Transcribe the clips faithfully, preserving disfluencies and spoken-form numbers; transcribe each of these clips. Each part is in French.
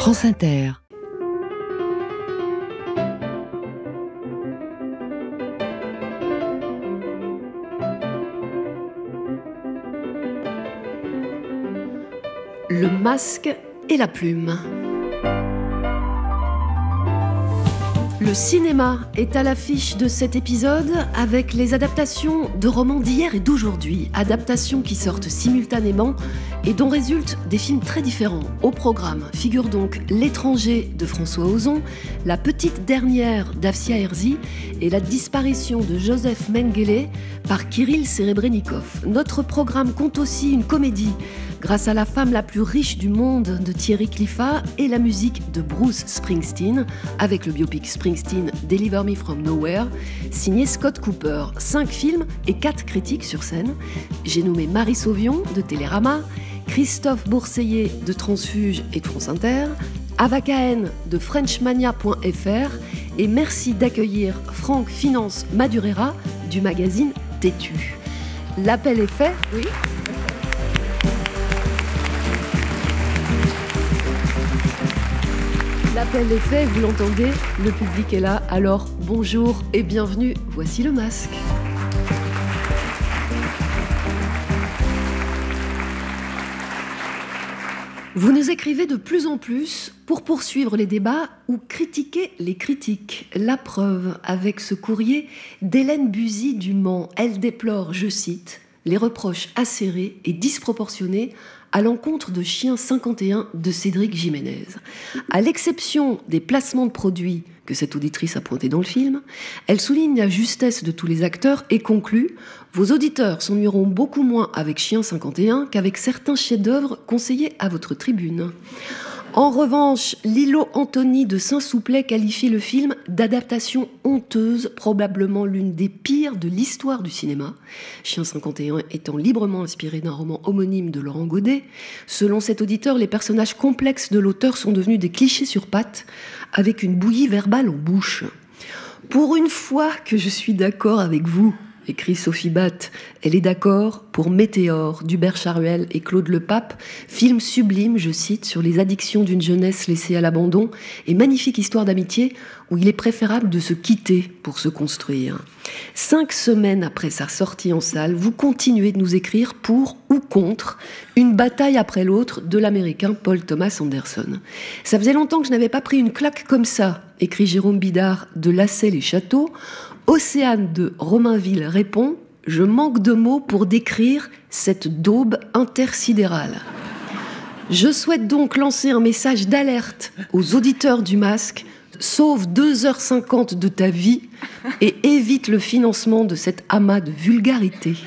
France Inter. Le masque et la plume. Le cinéma est à l'affiche de cet épisode avec les adaptations de romans d'hier et d'aujourd'hui, adaptations qui sortent simultanément et dont résultent des films très différents. Au programme figurent donc L'étranger de François Ozon, La petite dernière d'Afsia Herzi et La disparition de Joseph Mengele par Kirill Serebrennikov. Notre programme compte aussi une comédie grâce à La femme la plus riche du monde de Thierry Cliffat et la musique de Bruce Springsteen, avec le biopic Springsteen Deliver Me From Nowhere, signé Scott Cooper. Cinq films et quatre critiques sur scène. J'ai nommé Marie Sauvion de Télérama, Christophe Bourseiller de Transfuge et de France Inter, Ava Cahen de Frenchmania point f r et merci d'accueillir Franck Finance Madurera du magazine Têtu. L'appel est fait, oui. L'appel est fait, vous l'entendez, le public est là, alors bonjour et bienvenue, voici le masque. Vous nous écrivez de plus en plus pour poursuivre les débats ou critiquer les critiques. La preuve avec ce courrier d'Hélène Buzy du Mans. Elle déplore, je cite, les reproches acérés et disproportionnés à l'encontre de Chien cinquante et un de Cédric Jiménez. À l'exception des placements de produits que cette auditrice a pointés dans le film, elle souligne la justesse de tous les acteurs et conclut « Vos auditeurs s'ennuieront beaucoup moins avec Chien cinquante et un qu'avec certains chefs-d'œuvre conseillés à votre tribune ». En revanche, Lilo Anthony de Saint-Souplet qualifie le film d'adaptation honteuse, probablement l'une des pires de l'histoire du cinéma. Chien cinquante et un étant librement inspiré d'un roman homonyme de Laurent Godet. Selon cet auditeur, les personnages complexes de l'auteur sont devenus des clichés sur pattes, avec une bouillie verbale en bouche. Pour une fois que je suis d'accord avec vous, écrit Sophie Batt, elle est d'accord pour Météore d'Hubert Charuel et Claude Lepape, film sublime, je cite, sur les addictions d'une jeunesse laissée à l'abandon et magnifique histoire d'amitié où il est préférable de se quitter pour se construire. Cinq semaines après sa sortie en salle, vous continuez de nous écrire pour ou contre une bataille après l'autre de l'américain Paul Thomas Anderson. Ça faisait longtemps que je n'avais pas pris une claque comme ça, écrit Jérôme Bidard de Lassay-les-Châteaux. Océane de Romainville répond « Je manque de mots pour décrire cette daube intersidérale ». Je souhaite donc lancer un message d'alerte aux auditeurs du masque. Sauve deux heures cinquante de ta vie et évite le financement de cet amas de vulgarité.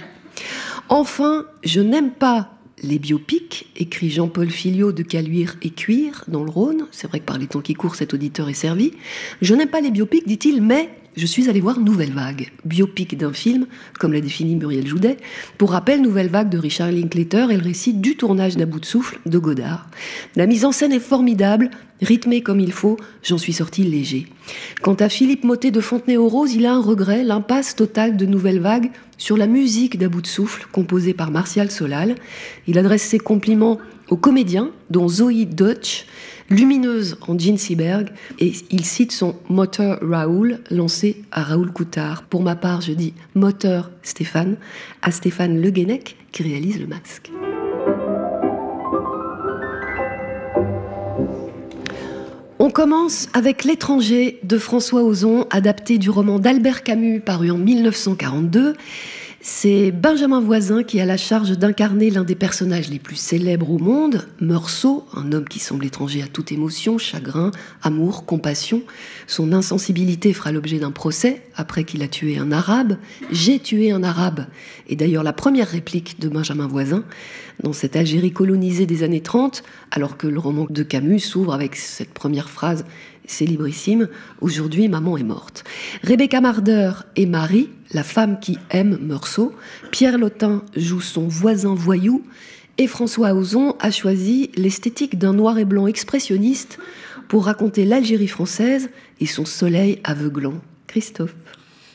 Enfin, je n'aime pas les biopics, écrit Jean-Paul Filliot de Caluire et Cuire dans le Rhône. C'est vrai que par les temps qui courent, cet auditeur est servi. Je n'aime pas les biopics, dit-il, mais je suis allé voir Nouvelle Vague, biopic d'un film, comme l'a défini Muriel Joudet. Pour rappel, Nouvelle Vague de Richard Linklater est le récit du tournage d'À bout de souffle de Godard. La mise en scène est formidable, rythmée comme il faut, j'en suis sorti léger. Quant à Philippe Mottet de Fontenay-aux-Roses, il a un regret, l'impasse totale de Nouvelle Vague sur la musique d'À bout de souffle, composée par Martial Solal. Il adresse ses compliments aux comédiens, dont Zoé Deutsch, lumineuse en Jean Seberg, et il cite son moteur Raoul, lancé à Raoul Coutard. Pour ma part, je dis moteur Stéphane, à Stéphane Le Guenec, qui réalise le masque. On commence avec L'étranger de François Ozon, adapté du roman d'Albert Camus, paru en dix-neuf cent quarante-deux. C'est Benjamin Voisin qui a la charge d'incarner l'un des personnages les plus célèbres au monde, Meursault, un homme qui semble étranger à toute émotion, chagrin, amour, compassion. Son insensibilité fera l'objet d'un procès après qu'il a tué un arabe. « J'ai tué un arabe » est d'ailleurs la première réplique de Benjamin Voisin dans cette Algérie colonisée des années trente, alors que le roman de Camus s'ouvre avec cette première phrase célébrissime, « Aujourd'hui, maman est morte ». Rebecca Marder est Marie, la femme qui aime Meursault. Pierre Lotin joue son voisin voyou. Et François Ozon a choisi l'esthétique d'un noir et blanc expressionniste pour raconter l'Algérie française et son soleil aveuglant. Christophe.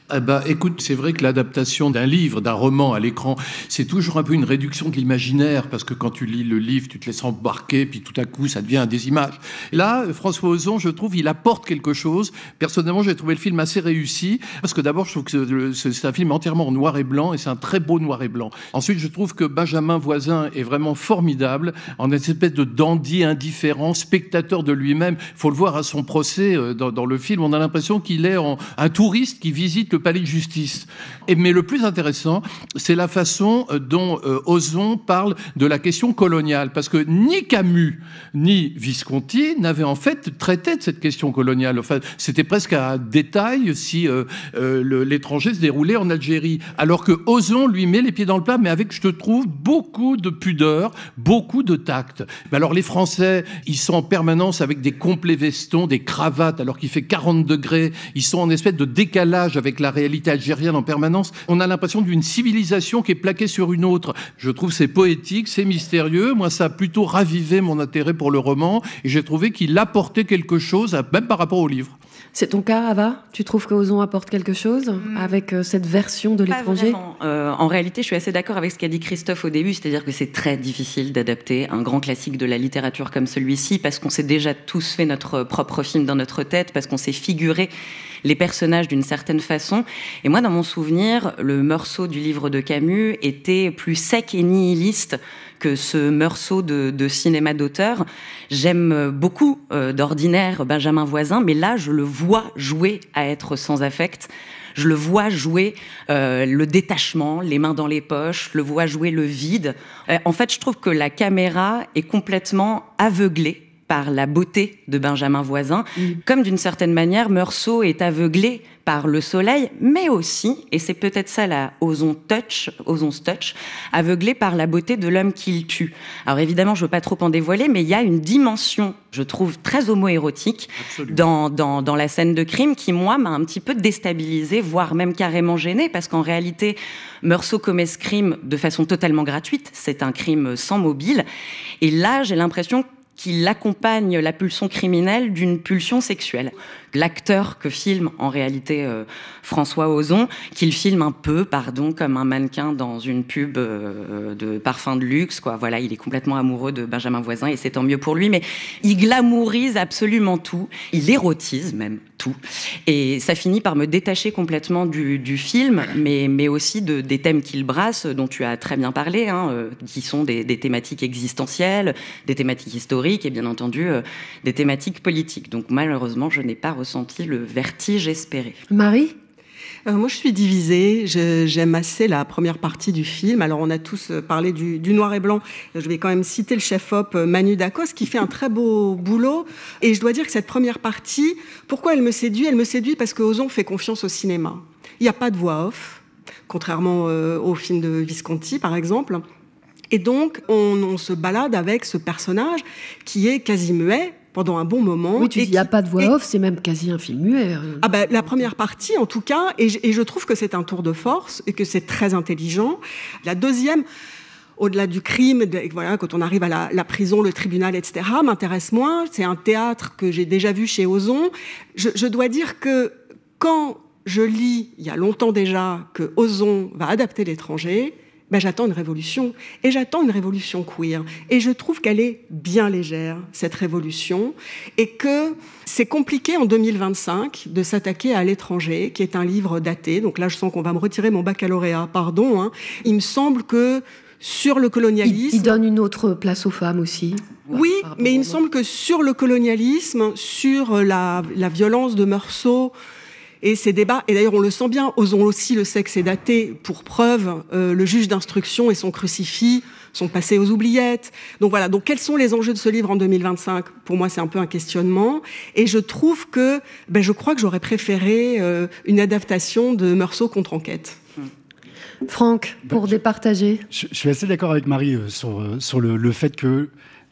Eh ben, écoute, c'est vrai que l'adaptation d'un livre, d'un roman à l'écran, c'est toujours un peu une réduction de l'imaginaire, parce que quand tu lis le livre, tu te laisses embarquer, puis tout à coup, ça devient des images. Et là, François Ozon, je trouve, il apporte quelque chose. Personnellement, j'ai trouvé le film assez réussi, parce que d'abord, je trouve que c'est un film entièrement en noir et blanc, et c'est un très beau noir et blanc. Ensuite, je trouve que Benjamin Voisin est vraiment formidable, en une espèce de dandy indifférent, spectateur de lui-même. Il faut le voir à son procès, dans, dans le film, on a l'impression qu'il est en, un touriste qui visite le palais de justice. Et, mais le plus intéressant, c'est la façon dont euh, Ozon parle de la question coloniale, parce que ni Camus ni Visconti n'avaient en fait traité de cette question coloniale. Enfin, c'était presque un détail si euh, euh, le, l'étranger se déroulait en Algérie, alors que Ozon lui met les pieds dans le plat, mais avec, je te trouve, beaucoup de pudeur, beaucoup de tact. Mais alors les Français, ils sont en permanence avec des complets vestons, des cravates, alors qu'il fait quarante degrés, ils sont en espèce de décalage avec la réalité algérienne en permanence. On a l'impression d'une civilisation qui est plaquée sur une autre. Je trouve c'est poétique, c'est mystérieux. Moi, ça a plutôt ravivé mon intérêt pour le roman et j'ai trouvé qu'il apportait quelque chose, même par rapport au livre. C'est ton cas, Ava ? Tu trouves que Ozon apporte quelque chose mmh. avec euh, cette version de Pas l'étranger ? euh, En réalité, je suis assez d'accord avec ce qu'a dit Christophe au début, c'est-à-dire que c'est très difficile d'adapter un grand classique de la littérature comme celui-ci, parce qu'on s'est déjà tous fait notre propre film dans notre tête, parce qu'on s'est figuré les personnages d'une certaine façon. Et moi, dans mon souvenir, le Meursault du livre de Camus était plus sec et nihiliste que ce Meursault de, de cinéma d'auteur. J'aime beaucoup, euh, d'ordinaire, Benjamin Voisin, mais là, je le vois jouer à être sans affect. Je le vois jouer euh, le détachement, les mains dans les poches, je le vois jouer le vide. Euh, en fait, je trouve que la caméra est complètement aveuglée par la beauté de Benjamin Voisin, mmh. comme d'une certaine manière, Meursault est aveuglé par le soleil, mais aussi, et c'est peut-être ça la Ozon touch, Ozon's touch, aveuglé par la beauté de l'homme qu'il tue. Alors évidemment, je ne veux pas trop en dévoiler, mais il y a une dimension, je trouve, très homo-érotique dans, dans, dans la scène de crime qui, moi, m'a un petit peu déstabilisée, voire même carrément gênée, parce qu'en réalité, Meursault commet ce crime de façon totalement gratuite, c'est un crime sans mobile, et là, j'ai l'impression qu'il accompagne la pulsion criminelle d'une pulsion sexuelle. L'acteur que filme en réalité euh, François Ozon, qu'il filme un peu, pardon, comme un mannequin dans une pub euh, de parfum de luxe, quoi. Voilà, il est complètement amoureux de Benjamin Voisin et c'est tant mieux pour lui, mais il glamourise absolument tout, il érotise même tout, et ça finit par me détacher complètement du, du film, mais, mais aussi de, des thèmes qu'il brasse, dont tu as très bien parlé, hein, euh, qui sont des, des thématiques existentielles, des thématiques historiques et bien entendu euh, des thématiques politiques. Donc malheureusement, je n'ai pas ressenti le vertige espéré. Marie ? Euh, moi, je suis divisée. Je, j'aime assez la première partie du film. Alors, on a tous parlé du, du noir et blanc. Je vais quand même citer le chef-op Manu Dacos, qui fait un très beau boulot. Et je dois dire que cette première partie, pourquoi elle me séduit ? Elle me séduit parce que Ozon fait confiance au cinéma. Il n'y a pas de voix off, contrairement euh, au film de Visconti, par exemple. Et donc, on, on se balade avec ce personnage qui est quasi muet, pendant un bon moment. Oui, tu dis, il n'y a pas de voix et... off, c'est même quasi un film muet. Ah ben, la première partie, en tout cas, et je, et je trouve que c'est un tour de force, et que c'est très intelligent. La deuxième, au-delà du crime, de, voilà, quand on arrive à la, la prison, le tribunal, et cetera, m'intéresse moins. C'est un théâtre que j'ai déjà vu chez Ozon. Je, je dois dire que quand je lis, il y a longtemps déjà, que Ozon va adapter l'étranger, ben, j'attends une révolution, et j'attends une révolution queer. Et je trouve qu'elle est bien légère, cette révolution, et que c'est compliqué en deux mille vingt-cinq de s'attaquer à l'étranger, qui est un livre daté. Donc là, je sens qu'on va me retirer mon baccalauréat, pardon. Hein. Il me semble que sur le colonialisme... Il, il donne une autre place aux femmes aussi. Oui, mais il me semble que sur le colonialisme, sur la, la violence de Meursault, et ces débats, et d'ailleurs on le sent bien, Ozon aussi le sait que c'est daté, pour preuve, euh, le juge d'instruction et son crucifix sont passés aux oubliettes. Donc voilà, donc quels sont les enjeux de ce livre en deux mille vingt-cinq ? Pour moi, c'est un peu un questionnement. Et je trouve que, ben, je crois que j'aurais préféré euh, une adaptation de Meursault contre enquête. Franck, pour ben, je, départager. Je, je suis assez d'accord avec Marie euh, sur, euh, sur le, le fait que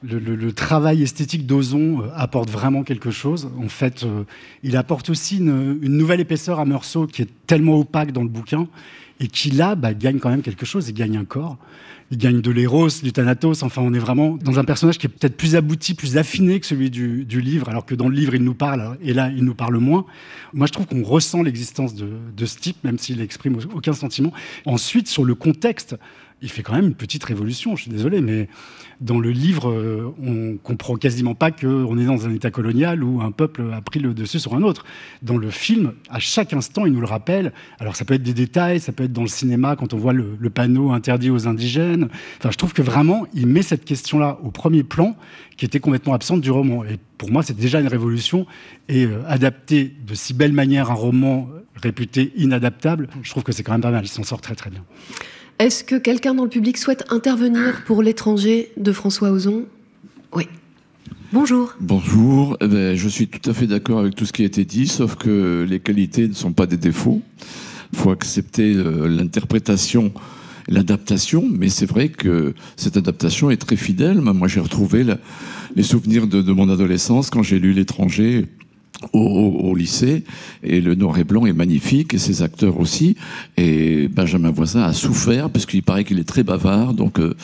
Le, le, le travail esthétique d'Ozon apporte vraiment quelque chose. En fait, euh, il apporte aussi une, une nouvelle épaisseur à Meursault qui est tellement opaque dans le bouquin et qui, là, bah, gagne quand même quelque chose. Il gagne un corps. Il gagne de l'éros, du thanatos. Enfin, on est vraiment dans un personnage qui est peut-être plus abouti, plus affiné que celui du, du livre, alors que dans le livre, il nous parle, et là, il nous parle moins. Moi, je trouve qu'on ressent l'existence de, de ce type, même s'il n'exprime aucun sentiment. Ensuite, sur le contexte, il fait quand même une petite révolution, je suis désolé, mais dans le livre, euh, on comprend quasiment pas qu'on est dans un état colonial où un peuple a pris le dessus sur un autre. Dans le film, à chaque instant, il nous le rappelle. Alors ça peut être des détails, ça peut être dans le cinéma, quand on voit le, le panneau interdit aux indigènes. Enfin, je trouve que vraiment, il met cette question-là au premier plan, qui était complètement absente du roman. Et pour moi, c'est déjà une révolution. Et euh, adapter de si belle manière un roman réputé inadaptable, je trouve que c'est quand même pas mal. Il s'en sort très très bien. Est-ce que quelqu'un dans le public souhaite intervenir pour L'étranger de François Ozon ? Oui. Bonjour. Bonjour. Eh bien, je suis tout à fait d'accord avec tout ce qui a été dit, sauf que les qualités ne sont pas des défauts. Il faut accepter euh, l'interprétation, l'adaptation, mais c'est vrai que cette adaptation est très fidèle. Moi, j'ai retrouvé la, les souvenirs de, de mon adolescence quand j'ai lu L'étranger Au, au, au lycée, et le noir et blanc est magnifique, et ses acteurs aussi, et Benjamin Voisin a souffert, parce qu'il paraît qu'il est très bavard, donc euh,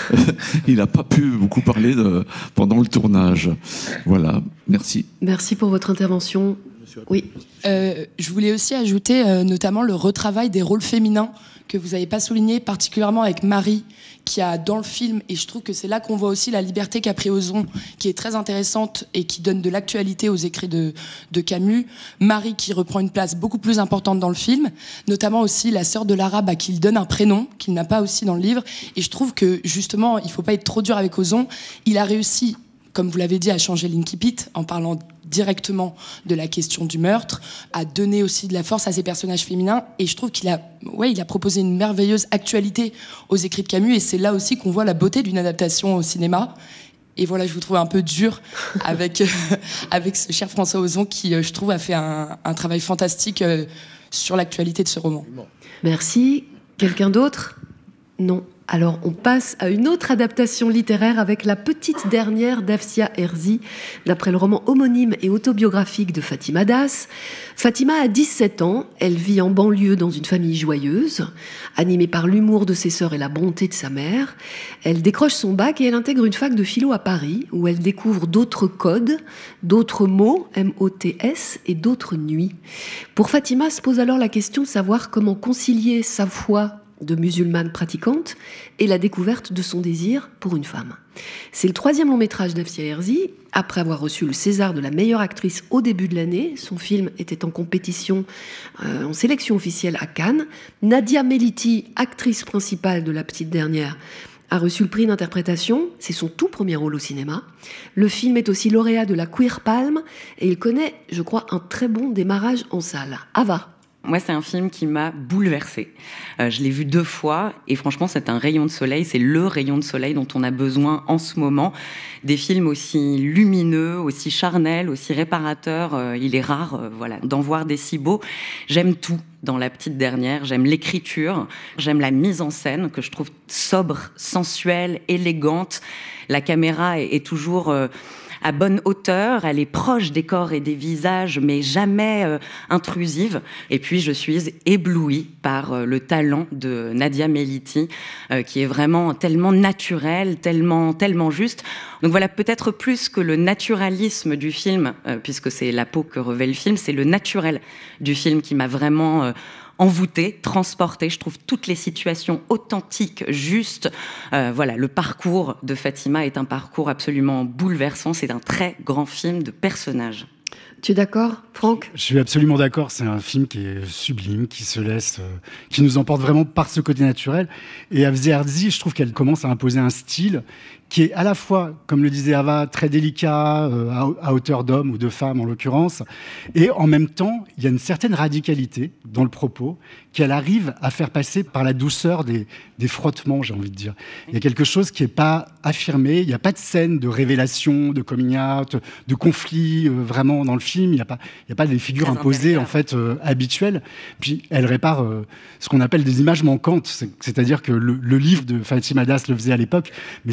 il n'a pas pu beaucoup parler de, pendant le tournage. Voilà, merci. Merci pour votre intervention. Oui. Euh, je voulais aussi ajouter euh, notamment le retravail des rôles féminins que vous n'avez pas souligné, particulièrement avec Marie, qui a dans le film, et je trouve que c'est là qu'on voit aussi la liberté qu'a pris Ozon, qui est très intéressante et qui donne de l'actualité aux écrits de, de Camus. Marie qui reprend une place beaucoup plus importante dans le film, notamment aussi la sœur de l'arabe à qui il donne un prénom qu'il n'a pas aussi dans le livre. Et je trouve que justement, il ne faut pas être trop dur avec Ozon. Il a réussi, comme vous l'avez dit, à changer l'incipit en parlant directement de la question du meurtre, à donner aussi de la force à ces personnages féminins. Et je trouve qu'il a, ouais, il a proposé une merveilleuse actualité aux écrits de Camus. Et c'est là aussi qu'on voit la beauté d'une adaptation au cinéma. Et voilà, je vous trouve un peu dur avec, euh, avec ce cher François Ozon qui, euh, je trouve, a fait un, un travail fantastique euh, sur l'actualité de ce roman. Merci. Quelqu'un d'autre ? Non. Alors, on passe à une autre adaptation littéraire avec La petite dernière d'Afsia Herzi, d'après le roman homonyme et autobiographique de Fatima Das. Fatima a dix-sept ans, elle vit en banlieue dans une famille joyeuse, animée par l'humour de ses sœurs et la bonté de sa mère. Elle décroche son bac et elle intègre une fac de philo à Paris, où elle découvre d'autres codes, d'autres mots, M O T S, et d'autres nuits. Pour Fatima, se pose alors la question de savoir comment concilier sa foi de musulmane pratiquante et la découverte de son désir pour une femme. C'est le troisième long métrage d'Afsia Herzi. Après avoir reçu le César de la meilleure actrice au début de l'année, son film était en compétition, euh, en sélection officielle à Cannes. Nadia Meliti, actrice principale de La petite dernière, a reçu le prix d'interprétation. C'est son tout premier rôle au cinéma. Le film est aussi lauréat de la Queer Palm et il connaît, je crois, un très bon démarrage en salle. Ava. Moi, c'est un film qui m'a bouleversée. Euh, je l'ai vu deux fois et franchement, c'est un rayon de soleil. C'est le rayon de soleil dont on a besoin en ce moment. Des films aussi lumineux, aussi charnels, aussi réparateurs. Euh, il est rare, euh, voilà, d'en voir des si beaux. J'aime tout dans La petite dernière. J'aime l'écriture, j'aime la mise en scène que je trouve sobre, sensuelle, élégante. La caméra est, est toujours euh, à bonne hauteur, elle est proche des corps et des visages, mais jamais euh, intrusive. Et puis, je suis éblouie par euh, le talent de Nadia Meliti, euh, qui est vraiment tellement naturel, tellement, tellement juste. Donc voilà, peut-être plus que le naturalisme du film, euh, puisque c'est la peau que revêt le film, c'est le naturel du film qui m'a vraiment euh, envoûtée, transportée. Je trouve toutes les situations authentiques, justes. Euh, voilà, le parcours de Fatima est un parcours absolument bouleversant. C'est un très grand film de personnages. Tu es d'accord, Franck ? Je suis absolument d'accord. C'est un film qui est sublime, qui se laisse, euh, qui nous emporte vraiment par ce côté naturel. Et Afsia Herzi, je trouve qu'elle commence à imposer un style qui est à la fois, comme le disait Ava, très délicat, euh, à, à hauteur d'homme ou de femme en l'occurrence, et en même temps, il y a une certaine radicalité dans le propos qu'elle arrive à faire passer par la douceur des, des frottements, j'ai envie de dire. Il y a quelque chose qui n'est pas affirmé, il n'y a pas de scène de révélation, de coming out, de conflit euh, vraiment dans le film, il n'y a pas, il n'y a pas des figures très imposées en fait euh, habituelles. Puis elle répare euh, ce qu'on appelle des images manquantes, c'est, c'est-à-dire que le, le livre de Fatima Das le faisait à l'époque, mais c'est vrai que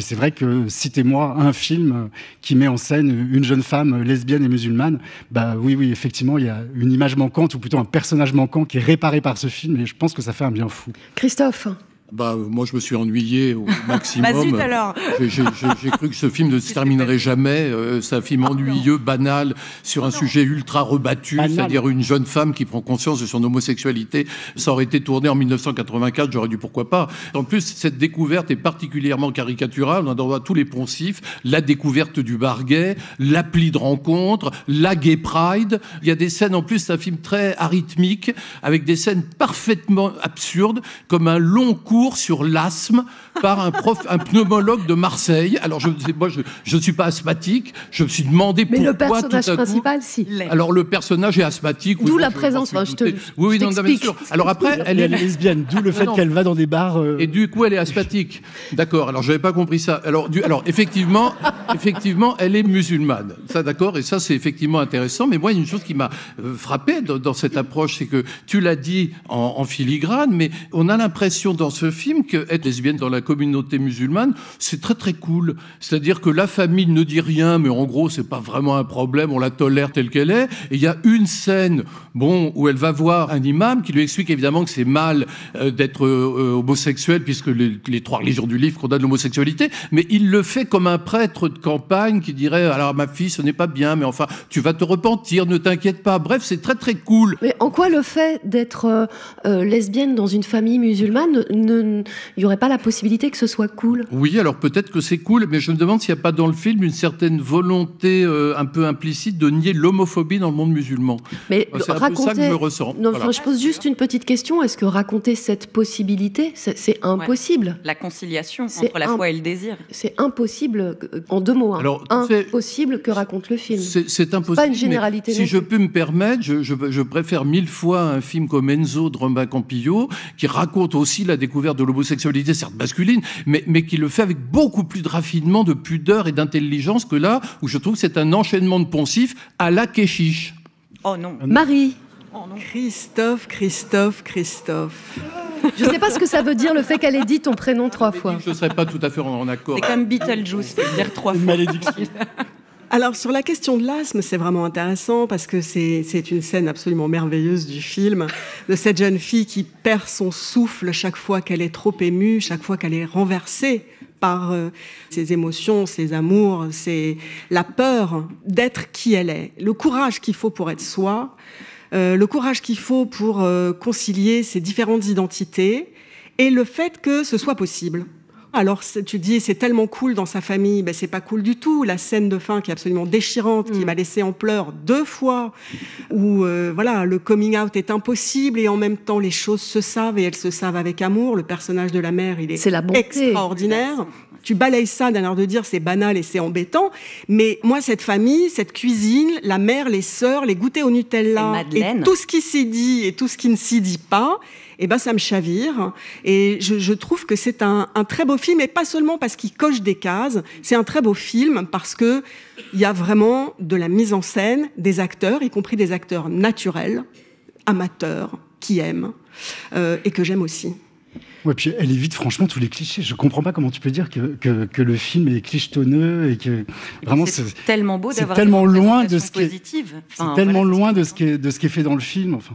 euh, citez-moi un film euh, qui met en scène une jeune femme lesbienne et musulmane. Bah oui, oui, effectivement, il y a une image manquante, ou plutôt un personnage manquant qui est réparé par ce film, et je pense que ça fait un bien fou. Christophe? Bah, moi, je me suis ennuyé au maximum. Bah zut alors. J'ai, j'ai, j'ai, j'ai cru que ce film ne se terminerait jamais. Euh, c'est un film ennuyeux, banal, sur un sujet ultra rebattu, Banal. c'est-à-dire une jeune femme qui prend conscience de son homosexualité. Ça aurait été tourné en dix-neuf cent quatre-vingt-quatre, j'aurais dit pourquoi pas. En plus, cette découverte est particulièrement caricaturale. On en voit tous les poncifs. La découverte du bar gay, l'appli de rencontre, la gay pride. Il y a des scènes, en plus, c'est un film très arythmique, avec des scènes parfaitement absurdes, comme un long cours sur l'asthme par un prof, un pneumologue de Marseille. Alors, je moi, je ne suis pas asthmatique. Je me suis demandé Mais pourquoi le personnage tout à coup... principal, si. Alors, le personnage est asthmatique. D'où oui, la je- présence, je enfin, suis je te- douté. Oui, oui, je non, non, bien t'explique. sûr. Alors après, Elle elle est est... lesbienne, d'où le fait non. qu'elle va dans des bars. euh, Et du coup, elle est asthmatique. D'accord. Alors, j'avais pas compris ça. Alors, du... alors, effectivement, effectivement, elle est musulmane. Ça, d'accord. Et ça, c'est effectivement intéressant. Mais moi, il y a une chose qui m'a euh, frappé dans, dans cette approche, c'est que tu l'as dit en, en filigrane, mais on a l'impression dans ce film qu'être lesbienne dans la communauté musulmane, c'est très très cool. C'est-à-dire que la famille ne dit rien, mais en gros, c'est pas vraiment un problème. On la tolère telle qu'elle est. Et il y a une scène, bon, où elle va voir un imam qui lui explique évidemment que c'est mal euh, d'être euh, homosexuel, puisque les, les trois religions du livre condamnent l'homosexualité, mais il le fait comme un prêtre de campagne qui dirait alors ma fille ce n'est pas bien, mais enfin tu vas te repentir, ne t'inquiète pas. Bref, c'est très très cool. Mais en quoi le fait d'être euh, euh, lesbienne dans une famille musulmane, il n'y aurait pas la possibilité que ce soit cool? Oui, alors peut-être que c'est cool, mais je me demande s'il n'y a pas dans le film une certaine volonté euh, un peu implicite de nier l'homophobie dans le monde musulman. Mais C'est un raconter... peu ça que je me ressens. Non, Voilà. enfin, je pose juste une petite question. Est-ce que raconter cette possibilité, c'est, c'est impossible? La conciliation C'est entre la un- foi et le désir. C'est impossible, euh, en deux mots. Hein. Alors, c'est- impossible que raconte le film. C'est, c'est impossible. pas une mais généralité Si non je plus. peux me permettre, je, je, je préfère mille fois un film comme Enzo de Romain Campillo, qui raconte aussi la découverte de l'homosexualité, certes masculine, mais, mais qui le fait avec beaucoup plus de raffinement, de pudeur et d'intelligence que là, où je trouve que c'est un enchaînement de poncifs à la Kéchiche. Oh non. Marie, Oh non. Christophe, Christophe, Christophe. je ne sais pas ce que ça veut dire le fait qu'elle ait dit ton prénom trois fois. Je ne serais pas tout à fait en, en accord. C'est comme Beetlejuice, faut le dire trois Une fois. malédiction. Alors sur la question de l'asthme, c'est vraiment intéressant parce que c'est, c'est une scène absolument merveilleuse du film, de cette jeune fille qui perd son souffle chaque fois qu'elle est trop émue, chaque fois qu'elle est renversée par euh, ses émotions, ses amours, ses... la peur d'être qui elle est, le courage qu'il faut pour être soi, euh, le courage qu'il faut pour euh, concilier ces différentes identités et le fait que ce soit possible. Alors tu dis c'est tellement cool dans sa famille, ben c'est pas cool du tout. La scène de fin qui est absolument déchirante, qui m'a laissé en pleurs deux fois, où euh, voilà le coming out est impossible et en même temps les choses se savent et elles se savent avec amour. Le personnage de la mère, il est, C'est la bonté. extraordinaire. Tu balayes ça d'un air de dire c'est banal et c'est embêtant, mais moi cette famille, cette cuisine, la mère, les sœurs, les goûters au Nutella C'est et Madeleine. tout ce qui s'y dit et tout ce qui ne s'y dit pas, eh ben ça me chavire. Et je, je trouve que c'est un, un très beau film, et pas seulement parce qu'il coche des cases. C'est un très beau film parce que il y a vraiment de la mise en scène, des acteurs, y compris des acteurs naturels, amateurs, qui aiment euh, et que j'aime aussi. Ouais, puis elle évite franchement tous les clichés. Je comprends pas comment tu peux dire que, que, que le film est clichetonneux et que vraiment c'est, c'est, tellement beau c'est d'avoir tellement des loin de représentations ce qui est- positives. c'est Enfin, tellement voilà, loin c'est de ce ce, qui est, de ce qui est fait dans le film. Enfin.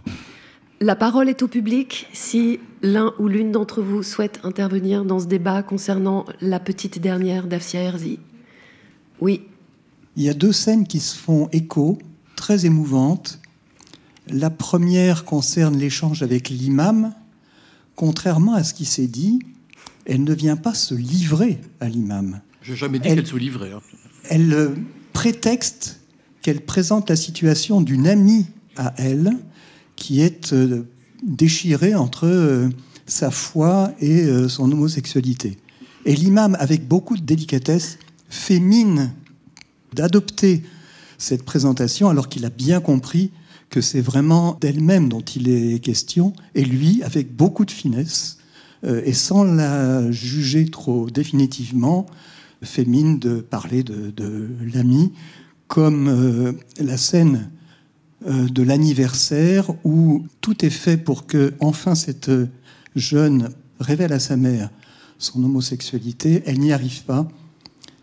La parole est au public. Si l'un ou l'une d'entre vous souhaite intervenir dans ce débat concernant la petite dernière d'Afsia Herzi. Oui. Il y a deux scènes qui se font écho, très émouvantes. La première concerne l'échange avec l'imam. Contrairement à ce qui s'est dit, elle ne vient pas se livrer à l'imam. Je n'ai jamais dit Elle- qu'elle se livrait. hein. Elle euh, prétexte qu'elle présente la situation d'une amie à elle qui est euh, déchirée entre euh, sa foi et euh, son homosexualité. Et l'imam, avec beaucoup de délicatesse, fait mine d'adopter cette présentation alors qu'il a bien compris que c'est vraiment d'elle-même dont il est question, et lui, avec beaucoup de finesse, euh, et sans la juger trop définitivement, fait mine de parler de, de l'ami, comme euh, la scène euh, de l'anniversaire où tout est fait pour que, enfin, cette jeune révèle à sa mère son homosexualité. Elle n'y arrive pas.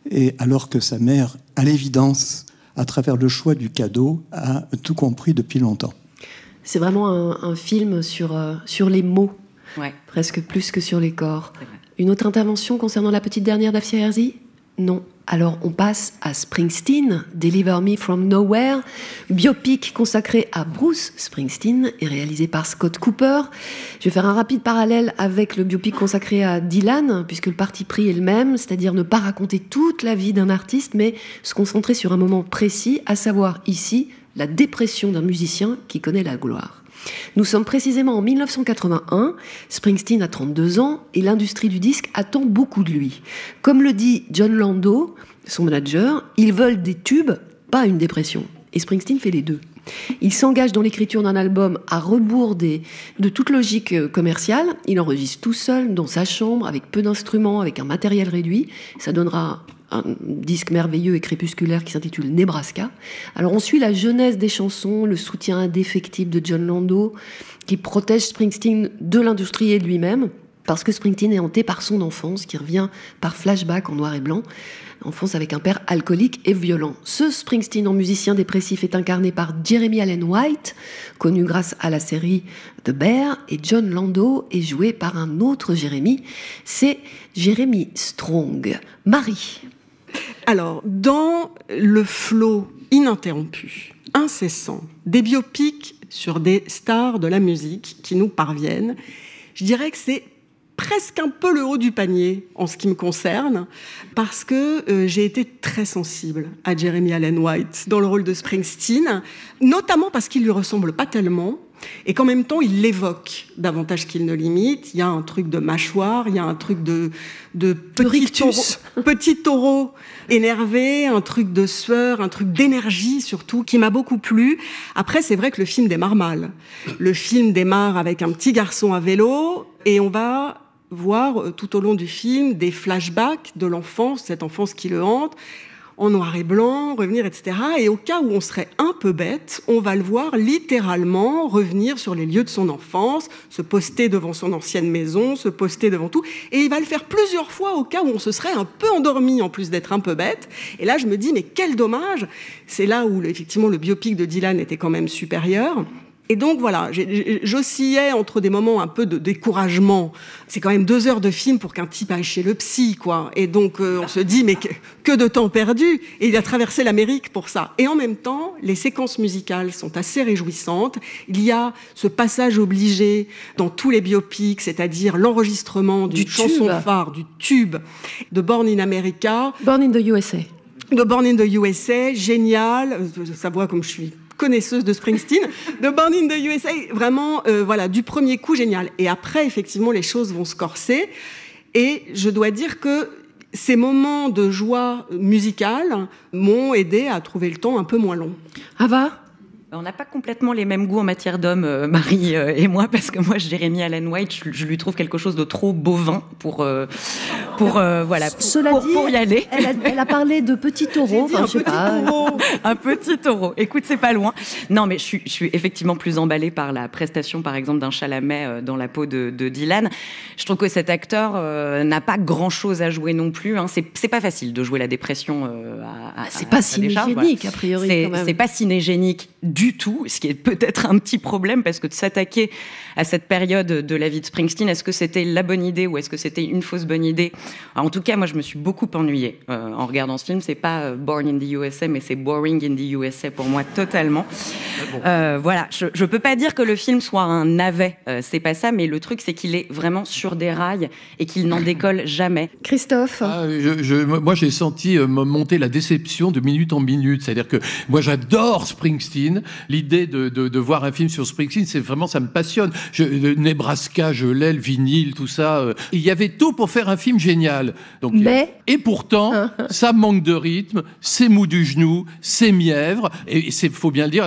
et alors que sa mère, à l'évidence, à travers le choix du cadeau, a tout compris depuis longtemps. C'est vraiment un, un film sur, euh, sur les mots, ouais. presque plus que sur les corps. Une autre intervention concernant la petite dernière d'Afia Herzi ? Non. Alors on passe à Springsteen, Deliver Me From Nowhere, biopic consacré à Bruce Springsteen et réalisé par Scott Cooper. Je vais faire un rapide parallèle avec le biopic consacré à Dylan, puisque le parti pris est le même, c'est-à-dire ne pas raconter toute la vie d'un artiste, mais se concentrer sur un moment précis, à savoir ici la dépression d'un musicien qui connaît la gloire. Nous sommes précisément en dix-neuf cent quatre-vingt-un, Springsteen a trente-deux ans et l'industrie du disque attend beaucoup de lui. Comme le dit John Landau, son manager, ils veulent des tubes, pas une dépression. Et Springsteen fait les deux. Il s'engage dans l'écriture d'un album à rebours des, de toute logique commerciale. Il enregistre tout seul dans sa chambre avec peu d'instruments, avec un matériel réduit. Ça donnera un disque merveilleux et crépusculaire qui s'intitule Nebraska. Alors on suit la jeunesse des chansons, le soutien indéfectible de John Landau, qui protège Springsteen de l'industrie et de lui-même, parce que Springsteen est hanté par son enfance, qui revient par flashback en noir et blanc, enfance avec un père alcoolique et violent. Ce Springsteen en musicien dépressif est incarné par Jeremy Allen White, connu grâce à la série The Bear, et John Landau est joué par un autre Jeremy, c'est Jeremy Strong. Marie. Alors, dans le flot ininterrompu, incessant, des biopics sur des stars de la musique qui nous parviennent, je dirais que c'est presque un peu le haut du panier en ce qui me concerne, parce que euh, j'ai été très sensible à Jeremy Allen White dans le rôle de Springsteen, notamment parce qu'il lui ressemble pas tellement, et qu'en même temps, il l'évoque davantage qu'il ne l'imite. Il y a un truc de mâchoire, il y a un truc de, de petit, taureau, petit taureau énervé, un truc de sueur, un truc d'énergie surtout, qui m'a beaucoup plu. Après, c'est vrai que le film démarre mal. Le film démarre avec un petit garçon à vélo, et on va voir tout au long du film des flashbacks de l'enfance, cette enfance qui le hante, en noir et blanc, revenir, et cetera. Et au cas où on serait un peu bête, on va le voir littéralement revenir sur les lieux de son enfance, se poster devant son ancienne maison, se poster devant tout. Et il va le faire plusieurs fois au cas où on se serait un peu endormi, en plus d'être un peu bête. Et là, je me dis, mais quel dommage! C'est là où, effectivement, le biopic de Dylan était quand même supérieur. Et donc, voilà, j'oscillais entre des moments un peu de découragement. C'est quand même deux heures de film pour qu'un type aille chez le psy, quoi. Et donc, euh, on se dit, mais que, que de temps perdu! Et il a traversé l'Amérique pour ça. Et en même temps, les séquences musicales sont assez réjouissantes. Il y a ce passage obligé dans tous les biopics, c'est-à-dire l'enregistrement d'une chanson phare, du tube de Born in America. Born in the U S A. De Born in the U S A, génial. Ça voit comme je suis connaisseuse de Springsteen, de Born in the U S A, vraiment, euh, voilà, du premier coup, génial. Et après, effectivement, les choses vont se corser. Et je dois dire que ces moments de joie musicale m'ont aidé à trouver le temps un peu moins long. Ava ? On n'a pas complètement les mêmes goûts en matière d'hommes, euh, Marie euh, et moi, parce que moi, Jeremy Allen White, je, je lui trouve quelque chose de trop bovin pour, euh, pour, euh, voilà, pour, Cela pour, dit, pour y aller. Elle a, elle a parlé de petit taureau, enfin, je sais pas. Taureau. Un petit taureau. Écoute, c'est pas loin. Non, mais je suis, je suis effectivement plus emballée par la prestation, par exemple, d'un Chalamet euh, dans la peau de, de Dylan. Je trouve que cet acteur euh, n'a pas grand-chose à jouer non plus. Hein. C'est, c'est pas facile de jouer la dépression euh, à, à, C'est pas cinégénique, voilà. a priori, c'est, quand même. C'est pas cinégénique du tout, ce qui est peut-être un petit problème, parce que de s'attaquer à cette période de la vie de Springsteen, est-ce que c'était la bonne idée ou est-ce que c'était une fausse bonne idée ? Alors, en tout cas, moi, je me suis beaucoup ennuyée euh, en regardant ce film. C'est pas euh, Born in the U S A, mais c'est Boring in the U S A pour moi, totalement. Bon. Euh, voilà, je, je peux pas dire que le film soit un navet, euh, c'est pas ça, mais le truc, c'est qu'il est vraiment sur des rails et qu'il n'en décolle jamais. Christophe ? ah, je, je, Moi, j'ai senti euh, monter la déception de minute en minute. C'est-à-dire que moi, j'adore Springsteen. L'idée de, de, de voir un film sur Springsteen, c'est vraiment, ça me passionne. Je, le Nebraska, je l'ai, le vinyle, tout ça. Euh, il y avait tout pour faire un film génial. Donc, mais... Et pourtant, ça manque de rythme, c'est mou du genou, c'est mièvre. Et il faut bien le dire, là, je suis assez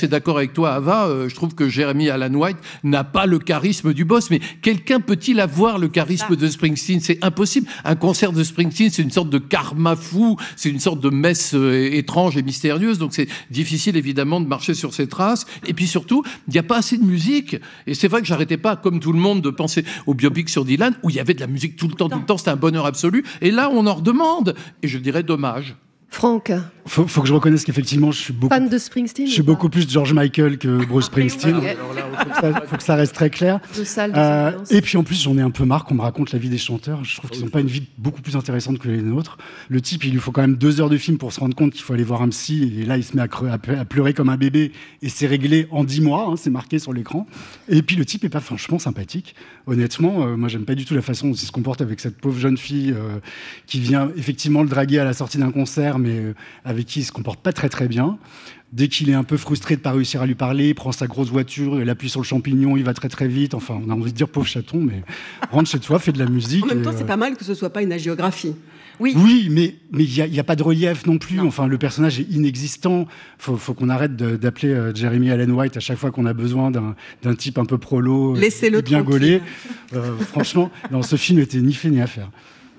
assez d'accord avec toi, Ava. Euh, je trouve que Jeremy Allen White n'a pas le charisme du boss. Mais quelqu'un peut-il avoir le charisme de Springsteen? C'est impossible. Un concert de Springsteen, c'est une sorte de karma fou. C'est une sorte de messe euh, étrange et mystérieuse. Donc c'est difficile, évidemment, de marcher sur ses traces. Et puis surtout, il n'y a pas assez de musique. Et c'est vrai que j'arrêtais pas, comme tout le monde, de penser au biopic sur Dylan, où il y avait de la musique tout le temps, tout le temps. C'était un bonheur absolu. Et là, on en redemande. Et je dirais dommage. Franck, faut, faut que je reconnaisse qu'effectivement, je suis beaucoup, fan de Springsteen. je suis beaucoup plus George Michael que Bruce Springsteen. Okay. Alors là, faut que, ça, faut que ça reste très clair. De salle, de euh, et puis en plus, j'en ai un peu marre qu'on me raconte la vie des chanteurs. Je trouve qu'ils n'ont pas une vie beaucoup plus intéressante que les nôtres. Le type, il lui faut quand même deux heures de film pour se rendre compte qu'il faut aller voir un psy. Et là, il se met à, creux, à pleurer comme un bébé. Et c'est réglé en dix mois. Hein, c'est marqué sur l'écran. Et puis le type est pas franchement sympathique. Honnêtement, euh, moi, j'aime pas du tout la façon dont il se comporte avec cette pauvre jeune fille euh, qui vient effectivement le draguer à la sortie d'un concert, mais euh, avec qui il se comporte pas très très bien. Dès qu'il est un peu frustré de pas réussir à lui parler, il prend sa grosse voiture, il appuie sur le champignon, il va très très vite. Enfin, on a envie de dire pauvre chaton, mais rentre chez toi, fais de la musique. En même temps, et, c'est euh... pas mal que ce soit pas une hagiographie. Oui, oui, mais mais il y, y a pas de relief non plus. Non. Enfin, le personnage est inexistant. Faut, faut qu'on arrête de, d'appeler euh, Jeremy Allen White à chaque fois qu'on a besoin d'un, d'un type un peu prolo, laissez-le bien tranquille. gaulé. Euh, franchement, non, ce film n'était ni fait ni à faire.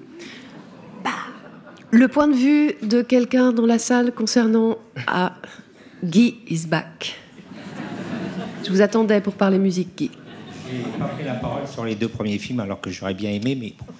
Le point de vue de quelqu'un dans la salle concernant ah, Guy is back. Je vous attendais pour parler musique, Guy. Je n'ai pas pris la parole sur les deux premiers films alors que j'aurais bien aimé, mais bon.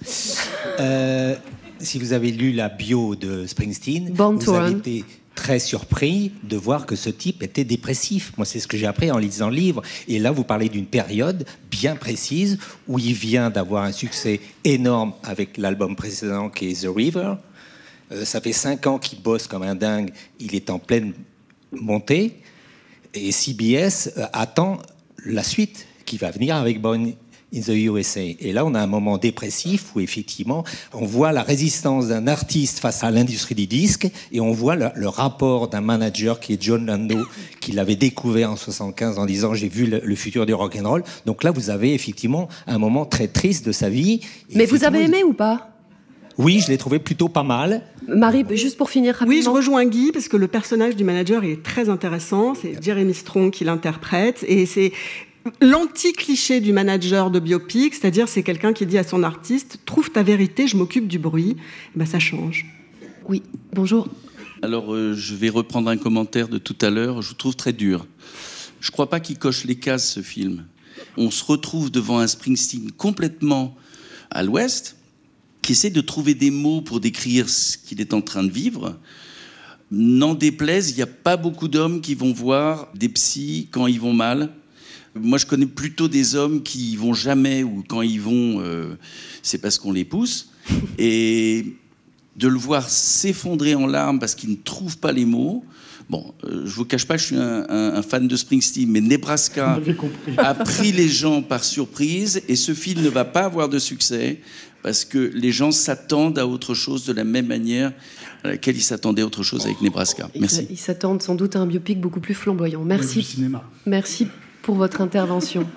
Euh, si vous avez lu la bio de Springsteen, Born vous to avez Run. été très surpris de voir que ce type était dépressif. Moi, c'est ce que j'ai appris en lisant le livre. Et là, vous parlez d'une période bien précise où il vient d'avoir un succès énorme avec l'album précédent qui est The River. Euh, ça fait cinq ans qu'il bosse comme un dingue. Il est en pleine montée. Et C B S euh, attend la suite qui va venir avec Born in the U S A. Et là, on a un moment dépressif où, effectivement, on voit la résistance d'un artiste face à l'industrie du disque et on voit le, le rapport d'un manager qui est John Lando, qui l'avait découvert en soixante-quinze en disant « j'ai vu le, le futur du rock'n'roll ». Donc là, vous avez effectivement un moment très triste de sa vie. Et mais vous avez aimé ou pas? Oui, je l'ai trouvé plutôt pas mal. Marie, juste pour finir rapidement. Oui, je rejoins Guy, parce que le personnage du manager il est très intéressant. C'est Jeremy Strong qui l'interprète. Et c'est l'anti-cliché du manager de biopic, c'est-à-dire c'est quelqu'un qui dit à son artiste « trouve ta vérité, je m'occupe du bruit ». Ben, ça change. Oui, bonjour. Alors, euh, je vais reprendre un commentaire de tout à l'heure. Je vous trouve très dur. Je ne crois pas qu'il coche les cases, ce film. On se retrouve devant un Springsteen complètement à l'ouest, qui essaie de trouver des mots pour décrire ce qu'il est en train de vivre. N'en déplaise, il n'y a pas beaucoup d'hommes qui vont voir des psys quand ils vont mal. Moi, je connais plutôt des hommes qui y vont jamais, ou quand ils vont, euh, c'est parce qu'on les pousse. Et de le voir s'effondrer en larmes parce qu'il ne trouve pas les mots... Bon, euh, je ne vous cache pas que je suis un, un, un fan de Springsteen, mais Nebraska a pris les gens par surprise, et ce film ne va pas avoir de succès parce que les gens s'attendent à autre chose de la même manière à laquelle ils s'attendaient à autre chose avec Nebraska. Merci. Ils s'attendent sans doute à un biopic beaucoup plus flamboyant. Merci. Du cinéma. Merci pour votre intervention.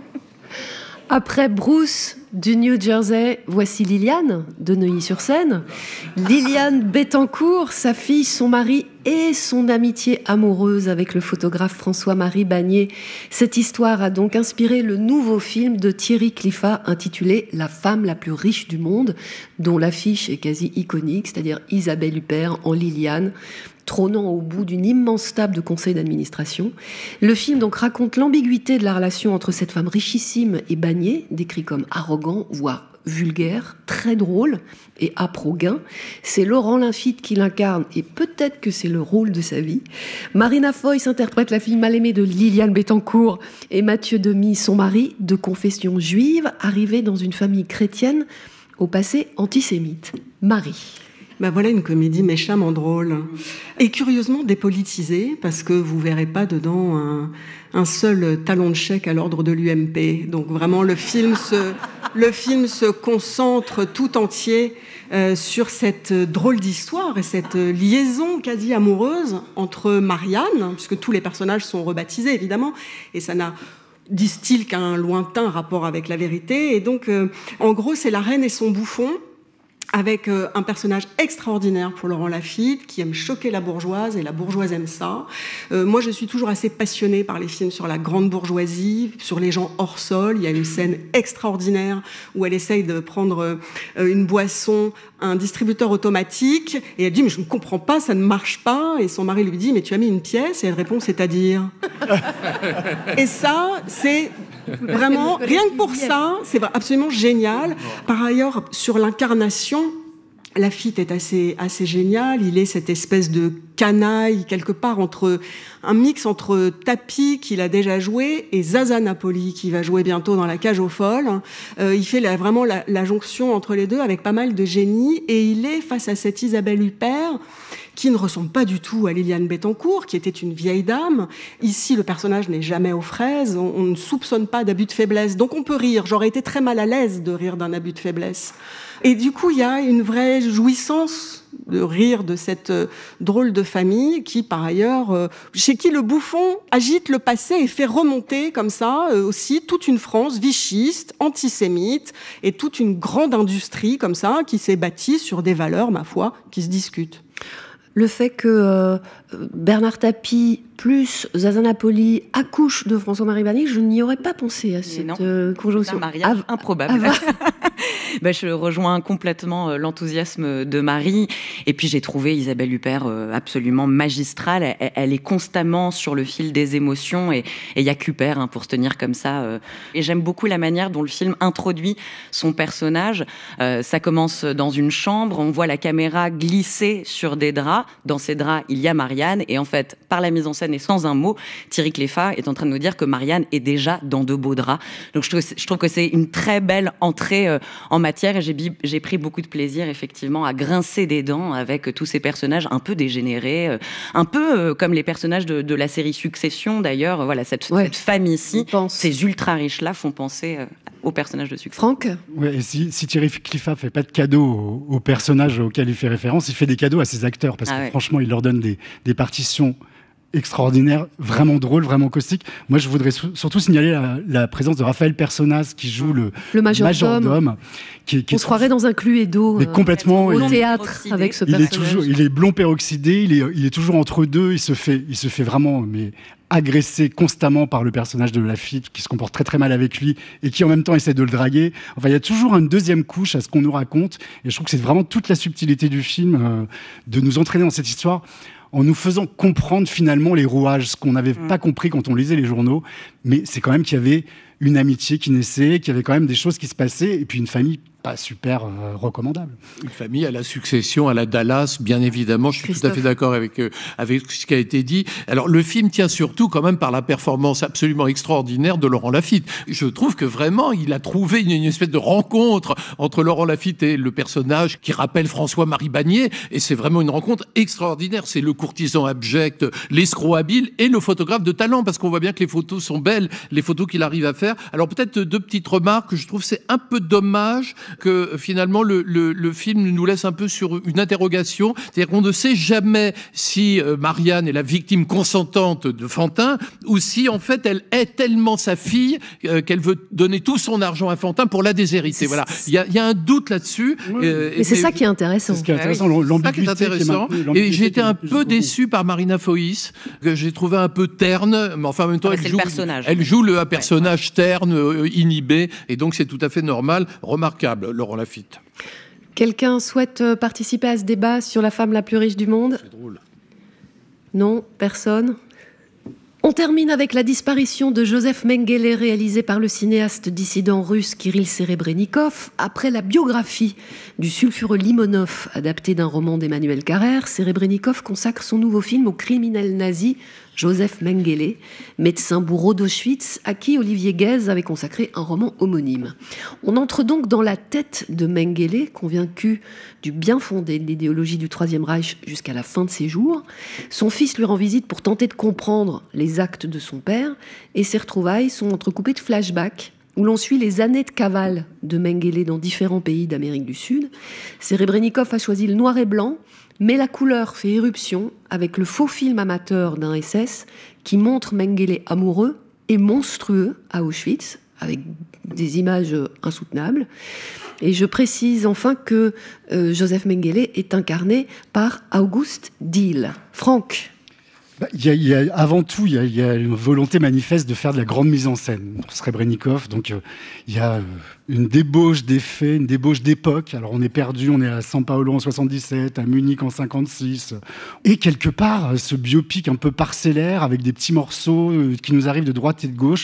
Après Bruce du New Jersey, voici Liliane de Neuilly-sur-Seine. Liliane Bettencourt, sa fille, son mari et son amitié amoureuse avec le photographe François-Marie Bagné. Cette histoire a donc inspiré le nouveau film de Thierry Cliffat intitulé « La femme la plus riche du monde », dont l'affiche est quasi iconique, c'est-à-dire Isabelle Huppert en Liliane, trônant au bout d'une immense table de conseil d'administration. Le film donc raconte l'ambiguïté de la relation entre cette femme richissime et Bagné, décrit comme arrogant, voire vulgaire, très drôle et âpre au gain. C'est Laurent Lafitte qui l'incarne et peut-être que c'est le rôle de sa vie. Marina Foïs interprète la fille mal aimée de Liliane Bettencourt et Mathieu Demy, son mari, de confession juive, arrivé dans une famille chrétienne au passé antisémite. Marie. Ben voilà une comédie méchamment drôle et curieusement dépolitisée, parce que vous verrez pas dedans un, un seul talon de chèque à l'ordre de l'U M P. Donc vraiment le film se, le film se concentre tout entier euh, sur cette drôle d'histoire et cette liaison quasi amoureuse entre Marianne, puisque tous les personnages sont rebaptisés évidemment, et ça n'a, disent-ils, qu'un lointain rapport avec la vérité. Et donc euh, en gros c'est la reine et son bouffon. avec euh, un personnage extraordinaire pour Laurent Lafitte, qui aime choquer la bourgeoise, et la bourgeoise aime ça. Euh, moi, je suis toujours assez passionnée par les films sur la grande bourgeoisie, sur les gens hors sol. Il y a une scène extraordinaire où elle essaye de prendre euh, une boisson, un distributeur automatique, et elle dit « mais je ne comprends pas, ça ne marche pas ». Et son mari lui dit « mais tu as mis une pièce ?» Et elle répond « c'est-à-dire ?» Et ça, c'est... Vraiment, rien que pour ça, c'est absolument génial. Par ailleurs, sur l'incarnation, Lafitte est assez, assez génial. Il est cette espèce de canaille, quelque part, entre un mix entre Tapi, qu'il a déjà joué, et Zaza Napoli, qui va jouer bientôt dans La Cage aux Folles. Euh, il fait la, vraiment la, la jonction entre les deux, avec pas mal de génie. Et il est face à cette Isabelle Huppert, qui ne ressemble pas du tout à Liliane Bettencourt, qui était une vieille dame. Ici, le personnage n'est jamais aux fraises, on, on ne soupçonne pas d'abus de faiblesse, donc on peut rire. J'aurais été très mal à l'aise de rire d'un abus de faiblesse. Et du coup, il y a une vraie jouissance de rire de cette euh, drôle de famille qui, par ailleurs, euh, chez qui le bouffon agite le passé et fait remonter comme ça euh, aussi toute une France vichiste, antisémite, et toute une grande industrie comme ça qui s'est bâtie sur des valeurs, ma foi, qui se discutent. Le fait que euh, Bernard Tapie plus Zaza Napoli accouche de François-Marie Bernier, je n'y aurais pas pensé à cette euh, conjonction. C'est un mariage Av- improbable. Av- ben, je rejoins complètement l'enthousiasme de Marie. Et puis j'ai trouvé Isabelle Huppert absolument magistrale. Elle, elle est constamment sur le fil des émotions, et il n'y a qu'Huppert hein, pour se tenir comme ça. Et j'aime beaucoup la manière dont le film introduit son personnage. Euh, ça commence dans une chambre, on voit la caméra glisser sur des draps. Dans ces draps, il y a Marianne. Et en fait, par la mise en scène et sans un mot, Thierry Cleffa est en train de nous dire que Marianne est déjà dans de beaux draps. Donc je trouve, je trouve que c'est une très belle entrée euh, en matière, et j'ai, j'ai pris beaucoup de plaisir effectivement à grincer des dents avec tous ces personnages un peu dégénérés, euh, un peu euh, comme les personnages de, de la série Succession d'ailleurs. Voilà, cette, ouais, cette famille-ci, ces ultra riches-là font penser euh, aux personnages de Succession. Franck ? Ouais, et si, si Thierry Cleffa fait pas de cadeaux aux, aux personnages auxquels il fait référence, il fait des cadeaux à ses acteurs, parce ah que ouais. franchement, il leur donne des, des partitions extraordinaire, vraiment drôle, vraiment caustique. Moi, je voudrais sou- surtout signaler la, la présence de Raphaël Personnaz qui joue le, le majordome. majordome. Qui, qui On se croirait dans un Cluedo. Mais euh, complètement. Au il, théâtre avec ce il personnage. Est toujours, il est blond peroxydé, il est, il est toujours entre deux, il se fait, il se fait vraiment mais, agressé constamment par le personnage de Lafitte qui se comporte très très mal avec lui et qui en même temps essaie de le draguer. Enfin, il y a toujours une deuxième couche à ce qu'on nous raconte, et je trouve que c'est vraiment toute la subtilité du film euh, de nous entraîner dans cette histoire en nous faisant comprendre finalement les rouages, ce qu'on n'avait mmh. pas compris quand on lisait les journaux, mais c'est quand même qu'il y avait une amitié qui naissait, qu'il y avait quand même des choses qui se passaient, et puis une famille pas super euh, recommandable. Une famille à la Succession, à la Dallas, bien évidemment. Je suis Christophe. tout à fait d'accord avec, euh, avec ce qui a été dit. Alors, le film tient surtout quand même par la performance absolument extraordinaire de Laurent Lafitte. Je trouve que vraiment, il a trouvé une, une espèce de rencontre entre Laurent Lafitte et le personnage qui rappelle François-Marie Bagné, et c'est vraiment une rencontre extraordinaire. C'est le courtisan abject, l'escroc habile et le photographe de talent, parce qu'on voit bien que les photos sont belles, les photos qu'il arrive à faire. Alors, peut-être deux petites remarques. Je trouve que c'est un peu dommage que finalement le, le, le film nous laisse un peu sur une interrogation, c'est-à-dire qu'on ne sait jamais si euh, Marianne est la victime consentante de Fantin, ou si en fait elle est tellement sa fille euh, qu'elle veut donner tout son argent à Fantin pour la déshériter. Voilà, il y, y a un doute là-dessus. Oui. Euh, mais c'est ça qui est intéressant. C'est ce qui est intéressant, ah oui. l'ambiguïté. C'est ça qui est intéressant. Qui est maintenue, et j'ai été un peu déçu par Marina Foïs, que j'ai trouvé un peu terne, mais enfin en même temps, ah, elle, joue, le elle joue le un personnage ouais. terne, euh, inhibé, et donc c'est tout à fait normal, remarquable. Laurent Lafitte. Quelqu'un souhaite participer à ce débat sur la femme la plus riche du monde ? C'est drôle. Non, personne. On termine avec la disparition de Joseph Mengele, réalisée par le cinéaste dissident russe Kirill Serebrennikov. Après la biographie du sulfureux Limonov, adaptée d'un roman d'Emmanuel Carrère, Serebrennikov consacre son nouveau film au criminel nazi Joseph Mengele, médecin bourreau d'Auschwitz, à qui Olivier Guèze avait consacré un roman homonyme. On entre donc dans la tête de Mengele, convaincu du bien fondé de l'idéologie du Troisième Reich jusqu'à la fin de ses jours. Son fils lui rend visite pour tenter de comprendre les actes de son père, et ses retrouvailles sont entrecoupées de flashbacks où l'on suit les années de cavale de Mengele dans différents pays d'Amérique du Sud. Serebrennikov a choisi le noir et blanc, mais la couleur fait éruption avec le faux film amateur d'un S S qui montre Mengele amoureux et monstrueux à Auschwitz, avec des images insoutenables. Et je précise enfin que euh, Joseph Mengele est incarné par August Diehl. Franck. Bah, y a, y a, avant tout, il y, y a une volonté manifeste de faire de la grande mise en scène pour Srebrenikov. Donc, il euh, y a euh, une débauche d'effets, une débauche d'époque. Alors, on est perdu, on est à São Paulo en soixante-dix-sept, à Munich en cinquante-six. Et quelque part, ce biopic un peu parcellaire, avec des petits morceaux euh, qui nous arrivent de droite et de gauche,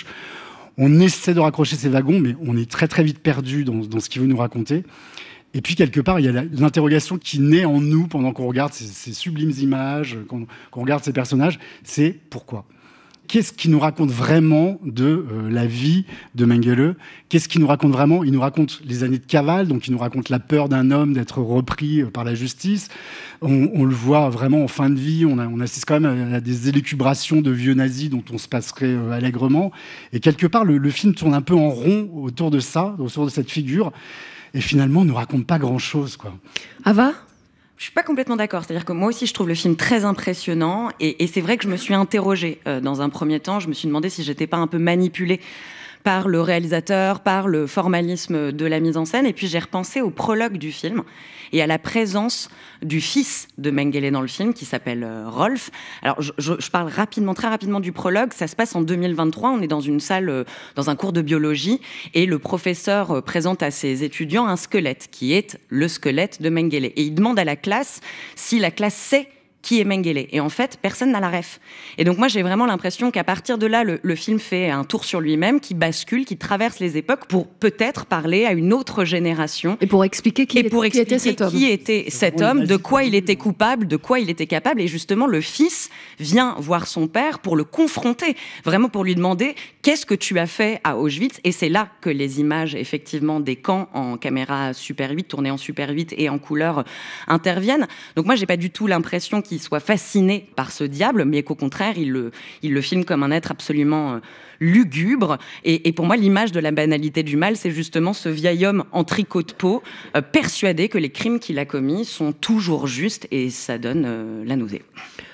on essaie de raccrocher ces wagons, mais on est très très vite perdu dans, dans ce qu'il veut nous raconter. Et puis, quelque part, il y a l'interrogation qui naît en nous pendant qu'on regarde ces, ces sublimes images, qu'on, qu'on regarde ces personnages, c'est pourquoi ? Qu'est-ce qui nous raconte vraiment de euh, la vie de Mengele ? Qu'est-ce qui nous raconte vraiment ? Il nous raconte les années de cavale, donc il nous raconte la peur d'un homme d'être repris euh, par la justice. On, on le voit vraiment en fin de vie, on, a, on assiste quand même à, à des élucubrations de vieux nazis dont on se passerait euh, allègrement. Et quelque part, le, le film tourne un peu en rond autour de ça, autour de cette figure. Et finalement, on ne nous raconte pas grand-chose, quoi. Ava ? Je suis pas complètement d'accord. C'est-à-dire que moi aussi, je trouve le film très impressionnant. Et, et c'est vrai que je me suis interrogée euh, dans un premier temps. Je me suis demandé si j'étais pas un peu manipulée par le réalisateur, par le formalisme de la mise en scène. Et puis, j'ai repensé au prologue du film et à la présence du fils de Mengele dans le film, qui s'appelle euh, Rolf. Alors, je, je, je parle rapidement, très rapidement du prologue. Ça se passe en deux mille vingt-trois. On est dans une salle, euh, dans un cours de biologie, et le professeur euh, présente à ses étudiants un squelette, qui est le squelette de Mengele. Et il demande à la classe si la classe sait qui est Mengele. Et en fait, personne n'a la ref. Et donc moi, j'ai vraiment l'impression qu'à partir de là, le, le film fait un tour sur lui-même, qui bascule, qui traverse les époques pour peut-être parler à une autre génération. Et pour expliquer qui, et pour qui expliquer était cet homme. Qui était cet homme, de quoi il était coupable, de quoi il était capable. Et justement, le fils vient voir son père pour le confronter, vraiment pour lui demander qu'est-ce que tu as fait à Auschwitz. Et c'est là que les images, effectivement, des camps en caméra Super huit, tournées en Super huit et en couleur, interviennent. Donc moi, j'ai pas du tout l'impression qu'il soit fasciné par ce diable, mais qu'au contraire, il le, il le filme comme un être absolument euh, lugubre. Et, et pour moi, l'image de la banalité du mal, c'est justement ce vieil homme en tricot de peau, euh, persuadé que les crimes qu'il a commis sont toujours justes, et ça donne euh, la nausée. Marie ?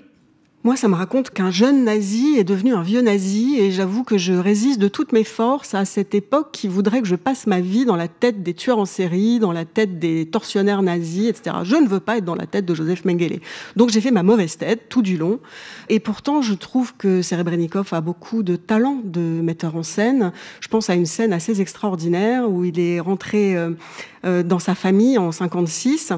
Moi, ça me raconte qu'un jeune nazi est devenu un vieux nazi, et j'avoue que je résiste de toutes mes forces à cette époque qui voudrait que je passe ma vie dans la tête des tueurs en série, dans la tête des tortionnaires nazis, et cetera. Je ne veux pas être dans la tête de Joseph Mengele. Donc j'ai fait ma mauvaise tête tout du long. Et pourtant, je trouve que Srebrenikov a beaucoup de talent de metteur en scène. Je pense à une scène assez extraordinaire où il est rentré euh, euh, dans sa famille en cinquante-six.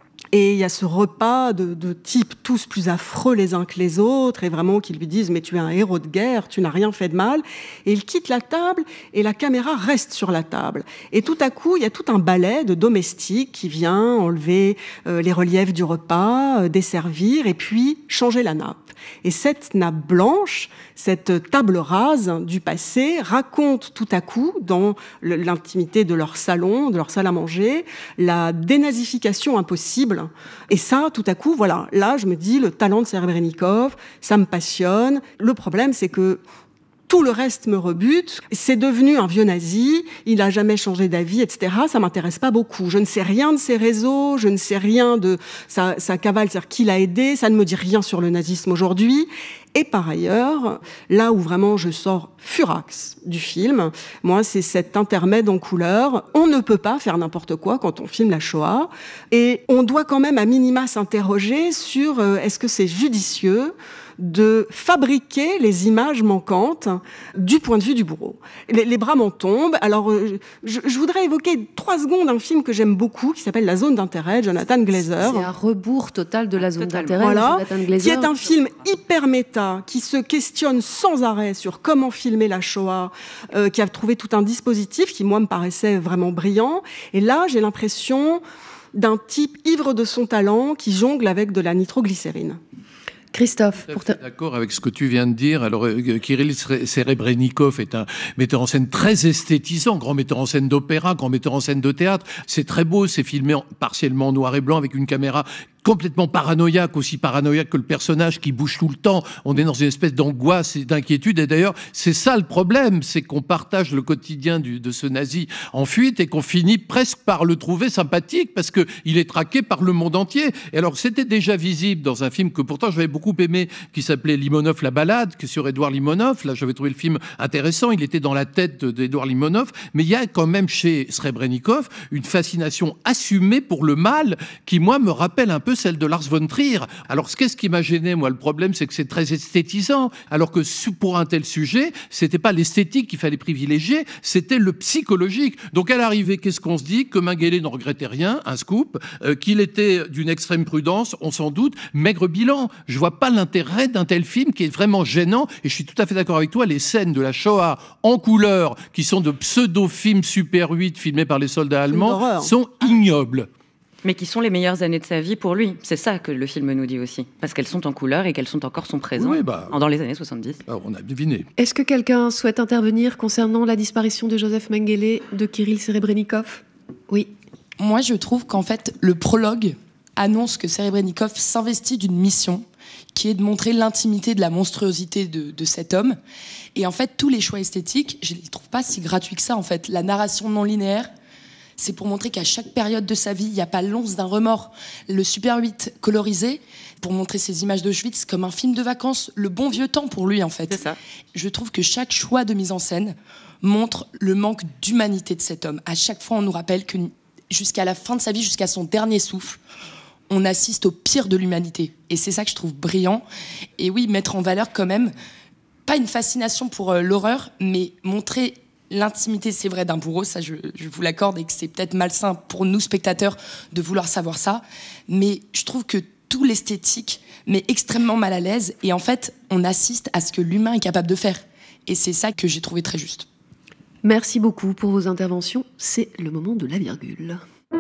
Et il y a ce repas de, de types tous plus affreux les uns que les autres, et vraiment qui lui disent « mais tu es un héros de guerre, tu n'as rien fait de mal ». Et il quitte la table, et la caméra reste sur la table. Et tout à coup, il y a tout un ballet de domestiques qui vient enlever euh, les reliefs du repas, euh, desservir, et puis changer la nappe. Et cette nappe blanche, cette table rase du passé, raconte tout à coup, dans l'intimité de leur salon, de leur salle à manger, la dénazification impossible. Et ça, tout à coup, voilà, là, je me dis, le talent de Srebrenikov, ça me passionne. Le problème, c'est que tout le reste me rebute. C'est devenu un vieux nazi, il n'a jamais changé d'avis, et cetera. Ça m'intéresse pas beaucoup. Je ne sais rien de ses réseaux, je ne sais rien de sa, sa cavale, c'est-à-dire qui l'a aidé. Ça ne me dit rien sur le nazisme aujourd'hui. Et par ailleurs, là où vraiment je sors furax du film, moi, c'est cet intermède en couleur. On ne peut pas faire n'importe quoi quand on filme la Shoah. Et on doit quand même à minima s'interroger sur euh, est-ce que c'est judicieux de fabriquer les images manquantes du point de vue du bourreau. Les, les bras m'en tombent. Alors, euh, je, je voudrais évoquer trois secondes un film que j'aime beaucoup, qui s'appelle La Zone d'intérêt, Jonathan Glazer. C'est un rebours total de La Zone d'intérêt, voilà, Jonathan Glazer. Qui est un film hyper méta, qui se questionne sans arrêt sur comment filmer la Shoah, euh, qui a trouvé tout un dispositif qui, moi, me paraissait vraiment brillant. Et là, j'ai l'impression d'un type ivre de son talent qui jongle avec de la nitroglycérine. Christophe, pour ta... d'accord avec ce que tu viens de dire. Alors, euh, Kirill Serebrennikov est un metteur en scène très esthétisant, grand metteur en scène d'opéra, grand metteur en scène de théâtre. C'est très beau, c'est filmé en, partiellement en noir et blanc avec une caméra complètement paranoïaque, aussi paranoïaque que le personnage qui bouge tout le temps. On est dans une espèce d'angoisse et d'inquiétude. Et d'ailleurs, c'est ça le problème, c'est qu'on partage le quotidien du, de ce nazi en fuite et qu'on finit presque par le trouver sympathique parce qu'il est traqué par le monde entier. Et alors, c'était déjà visible dans un film que pourtant j'avais beaucoup aimé, qui s'appelait Limonov, la balade, que sur Édouard Limonov. Là, j'avais trouvé le film intéressant. Il était dans la tête d'Édouard Limonov. Mais il y a quand même chez Srebrenikov une fascination assumée pour le mal qui, moi, me rappelle un peu celle de Lars von Trier. Alors, qu'est-ce qui m'a gêné, moi? Le problème, c'est que c'est très esthétisant, alors que pour un tel sujet, c'était pas l'esthétique qu'il fallait privilégier, c'était le psychologique. Donc, à l'arrivée, qu'est-ce qu'on se dit? Que Mengele n'en regrettait rien, un scoop, euh, qu'il était d'une extrême prudence, on s'en doute, maigre bilan. Je vois pas l'intérêt d'un tel film qui est vraiment gênant, et je suis tout à fait d'accord avec toi, les scènes de la Shoah en couleur, qui sont de pseudo-films Super huit filmés par les soldats allemands, sont ignobles. Mais qui sont les meilleures années de sa vie pour lui. C'est ça que le film nous dit aussi. Parce qu'elles sont en couleur et qu'elles sont encore son présent oui, bah, dans les années soixante-dix. Alors on a deviné. Est-ce que quelqu'un souhaite intervenir concernant la disparition de Joseph Mengele, de Kirill Serebrennikov? Oui. Moi, je trouve qu'en fait, le prologue annonce que Serebrennikov s'investit d'une mission qui est de montrer l'intimité de la monstruosité de, de cet homme. Et en fait, tous les choix esthétiques, je ne les trouve pas si gratuits que ça, en fait. La narration non linéaire, c'est pour montrer qu'à chaque période de sa vie, il n'y a pas l'once d'un remords. Le Super huit colorisé, pour montrer ces images d'Auschwitz comme un film de vacances, le bon vieux temps pour lui, en fait. C'est ça. Je trouve que chaque choix de mise en scène montre le manque d'humanité de cet homme. À chaque fois, on nous rappelle que jusqu'à la fin de sa vie, jusqu'à son dernier souffle, on assiste au pire de l'humanité. Et c'est ça que je trouve brillant. Et oui, mettre en valeur quand même, pas une fascination pour euh, l'horreur, mais montrer l'intimité, c'est vrai, d'un bourreau, ça je, je vous l'accorde, et que c'est peut-être malsain pour nous, spectateurs, de vouloir savoir ça. Mais je trouve que tout l'esthétique met extrêmement mal à l'aise. Et en fait, on assiste à ce que l'humain est capable de faire. Et c'est ça que j'ai trouvé très juste. Merci beaucoup pour vos interventions. C'est le moment de la virgule.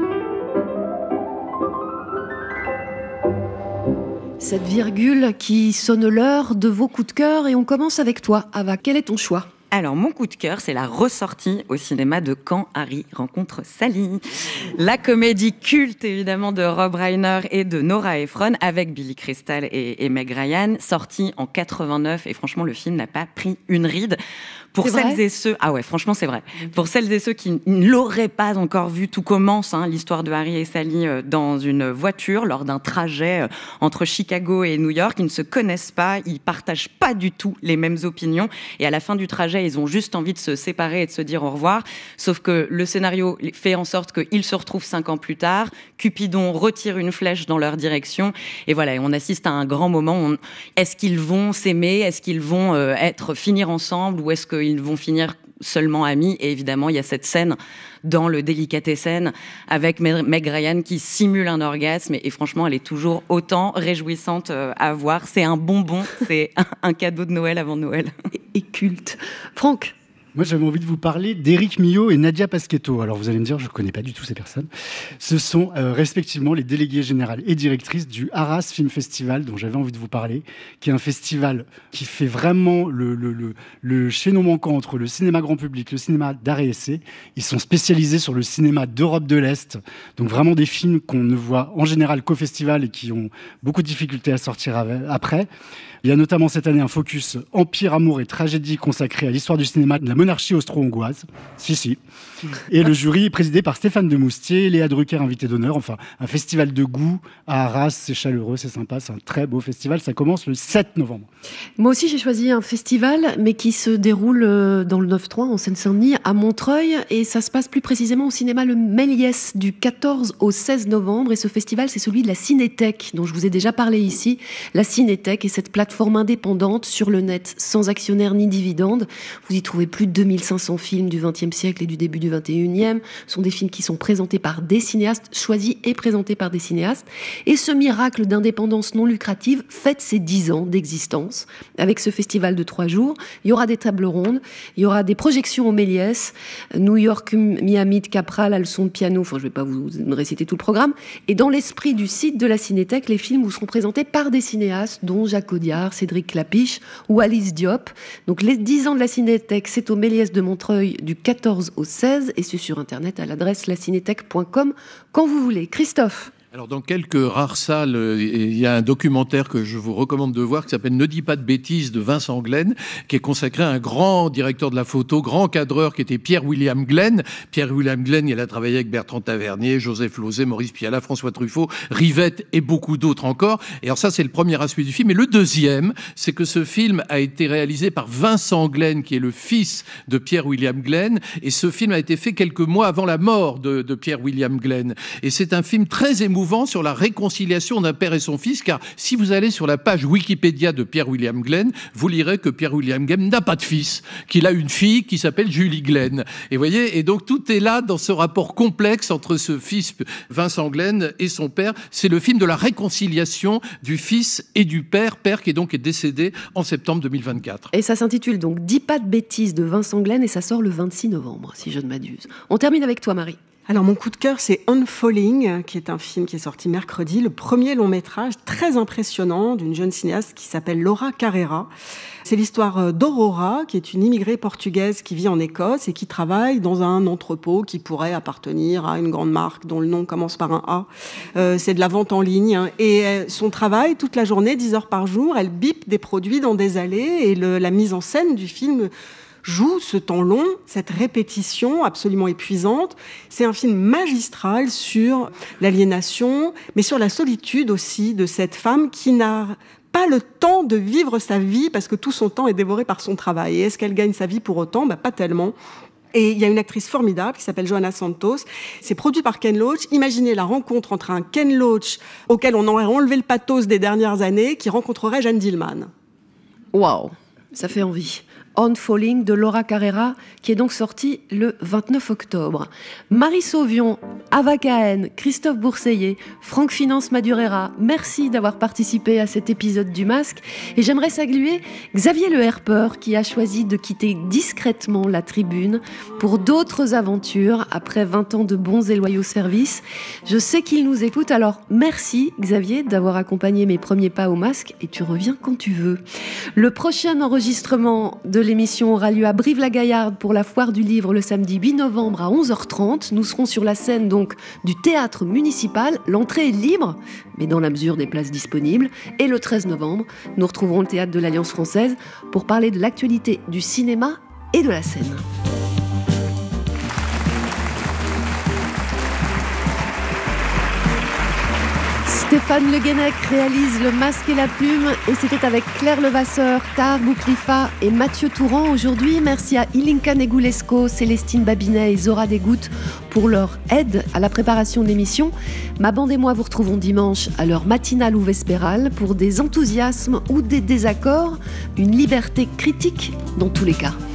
Cette virgule qui sonne l'heure de vos coups de cœur. Et on commence avec toi, Ava. Quel est ton choix ? Alors, mon coup de cœur, c'est la ressortie au cinéma de Quand Harry rencontre Sally. La comédie culte, évidemment, de Rob Reiner et de Nora Ephron, avec Billy Crystal et, et Meg Ryan, sortie en quatre-vingt-neuf. Et franchement, le film n'a pas pris une ride. Pour c'est celles vrai et ceux... Ah ouais, franchement, c'est vrai. Pour celles et ceux qui ne l'auraient pas encore vu, tout commence, hein, l'histoire de Harry et Sally euh, dans une voiture, lors d'un trajet euh, entre Chicago et New York. Ils ne se connaissent pas, ils partagent pas du tout les mêmes opinions. Et à la fin du trajet, ils ont juste envie de se séparer et de se dire au revoir. Sauf que le scénario fait en sorte qu'ils se retrouvent cinq ans plus tard. Cupidon retire une flèche dans leur direction. Et voilà, on assiste à un grand moment. On... Est-ce qu'ils vont s'aimer? Est-ce qu'ils vont euh, être, finir ensemble? Ou est-ce qu'ils vont finir seulement amis? Et évidemment, il y a cette scène dans le Délicatessen avec Meg Ryan qui simule un orgasme. Et, et franchement, elle est toujours autant réjouissante euh, à voir. C'est un bonbon, c'est un, un cadeau de Noël avant Noël. Et, et culte. Franck? Moi, j'avais envie de vous parler d'Éric Millot et Nadia Pasquetto. Alors, vous allez me dire, je ne connais pas du tout ces personnes. Ce sont euh, respectivement les déléguées générales et directrices du Arras Film Festival, dont j'avais envie de vous parler, qui est un festival qui fait vraiment le, le, le, le chaînon manquant entre le cinéma grand public, le cinéma d'art et essai. Ils sont spécialisés sur le cinéma d'Europe de l'Est, donc vraiment des films qu'on ne voit en général qu'au festival et qui ont beaucoup de difficultés à sortir après. Il y a notamment cette année un focus Empire, amour et tragédie consacré à l'histoire du cinéma de la monarchie austro-hongroise. Si, si. Et le jury est présidé par Stéphane Demoustier, Léa Drucker, invité d'honneur. Enfin, un festival de goût à Arras. C'est chaleureux, c'est sympa, c'est un très beau festival. Ça commence le sept novembre. Moi aussi, j'ai choisi un festival, mais qui se déroule dans le neuf trois, en Seine-Saint-Denis, à Montreuil. Et ça se passe plus précisément au cinéma Le Méliès, du quatorze au seize novembre. Et ce festival, c'est celui de la Cinétech, dont je vous ai déjà parlé ici. La Cinétech est cette plateforme indépendante sur le net, sans actionnaire ni dividende. Vous y trouvez plus de deux mille cinq cents films du vingtième siècle et du début du vingt et unième. Ce sont des films qui sont présentés par des cinéastes, choisis et présentés par des cinéastes. Et ce miracle d'indépendance non lucrative fête ses dix ans d'existence. Avec ce festival de trois jours, il y aura des tables rondes, il y aura des projections au Méliès, New York, Miami de Capra, la leçon de piano, enfin je ne vais pas vous réciter tout le programme. Et dans l'esprit du site de la Cinétech, les films vous seront présentés par des cinéastes, dont Jacques Audiard, Cédric Clapiche ou Alice Diop. Donc les dix ans de la Cinétech, c'est au Méliès de Montreuil du quatorze au seize et c'est sur internet à l'adresse la cinétech point com quand vous voulez. Christophe? Alors, dans quelques rares salles, il y a un documentaire que je vous recommande de voir qui s'appelle « Ne dis pas de bêtises » de Vincent Glenn, qui est consacré à un grand directeur de la photo, grand cadreur, qui était Pierre-William Glenn. Pierre-William Glenn, il a travaillé avec Bertrand Tavernier, Joseph Losey, Maurice Pialat, François Truffaut, Rivette et beaucoup d'autres encore. Et alors ça, c'est le premier aspect du film. Et le deuxième, c'est que ce film a été réalisé par Vincent Glenn, qui est le fils de Pierre-William Glenn. Et ce film a été fait quelques mois avant la mort de, de Pierre-William Glenn. Et c'est un film très émouvant sur la réconciliation d'un père et son fils, car si vous allez sur la page Wikipédia de Pierre-William Glenn, vous lirez que Pierre-William Glenn n'a pas de fils, qu'il a une fille qui s'appelle Julie Glenn. Et voyez, et donc tout est là dans ce rapport complexe entre ce fils Vincent Glenn et son père. C'est le film de la réconciliation du fils et du père, père qui est donc est décédé en septembre deux mille vingt-quatre. Et ça s'intitule donc « Dis pas de bêtises » de Vincent Glenn et ça sort le vingt-six novembre, si je ne m'abuse. On termine avec toi, Marie. Alors, mon coup de cœur, c'est Unfalling, qui est un film qui est sorti mercredi, le premier long métrage très impressionnant d'une jeune cinéaste qui s'appelle Laura Carrera. C'est l'histoire d'Aurora, qui est une immigrée portugaise qui vit en Écosse et qui travaille dans un entrepôt qui pourrait appartenir à une grande marque dont le nom commence par un A. Euh, c'est de la vente en ligne. Et son travail, toute la journée, dix heures par jour, elle bipe des produits dans des allées et le, la mise en scène du film joue ce temps long, cette répétition absolument épuisante. C'est un film magistral sur l'aliénation, mais sur la solitude aussi de cette femme qui n'a pas le temps de vivre sa vie parce que tout son temps est dévoré par son travail. Et est-ce qu'elle gagne sa vie pour autant ? Ben, pas tellement. Et il y a une actrice formidable qui s'appelle Johanna Santos. C'est produit par Ken Loach. Imaginez la rencontre entre un Ken Loach auquel on aurait enlevé le pathos des dernières années qui rencontrerait Jeanne Dillman. Waouh, ça fait envie. Unfalling de Laura Carrera, qui est donc sorti le vingt-neuf octobre. Marie Sauvion, Ava Cahen, Christophe Bourseiller, Franck Finance Madurera, merci d'avoir participé à cet épisode du Masque. Et j'aimerais saluer Xavier Le Herper, qui a choisi de quitter discrètement la tribune pour d'autres aventures après vingt ans de bons et loyaux services. Je sais qu'il nous écoute, alors merci Xavier d'avoir accompagné mes premiers pas au Masque et tu reviens quand tu veux. Le prochain enregistrement de l'émission aura lieu à Brive-la-Gaillarde pour la foire du livre le samedi huit novembre à onze heures trente. Nous serons sur la scène donc du théâtre municipal. L'entrée est libre, mais dans la mesure des places disponibles. Et le treize novembre, nous retrouverons le théâtre de l'Alliance française pour parler de l'actualité du cinéma et de la scène. Stéphane Le Guenec réalise Le Masque et la Plume et c'était avec Claire Levasseur, Tahar Bouklifa et Mathieu Touran aujourd'hui. Merci à Ilinka Negulesco, Célestine Babinet et Zora Desgouttes pour leur aide à la préparation de l'émission. Ma bande et moi vous retrouvons dimanche à l'heure matinale ou vespérale pour des enthousiasmes ou des désaccords, une liberté critique dans tous les cas.